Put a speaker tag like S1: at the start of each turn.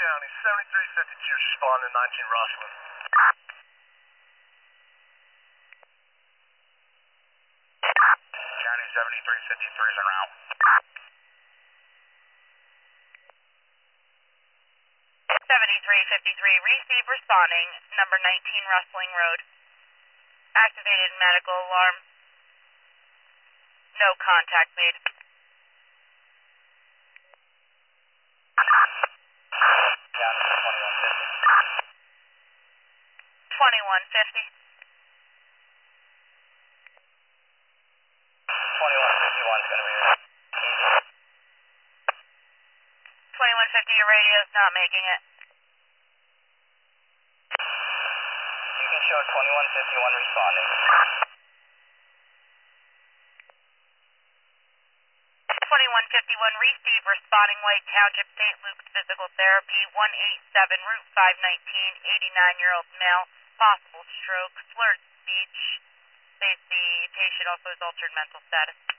S1: County, 7352 responding, 19 Rosslyn.
S2: County 7353 is en route.
S3: 7353, receive responding, number 19 Rustling Road. Activated medical alarm. No contact made.
S2: County
S3: 2150.
S2: 2151 is going to be easy.
S3: 2150, your radio's not making it.
S2: You can show 2151 responding.
S3: 2151, receive responding White Township St. Luke's physical therapy, 187 Route 519, 89-year-old male, possible stroke, slurred speech. The patient also has altered mental status.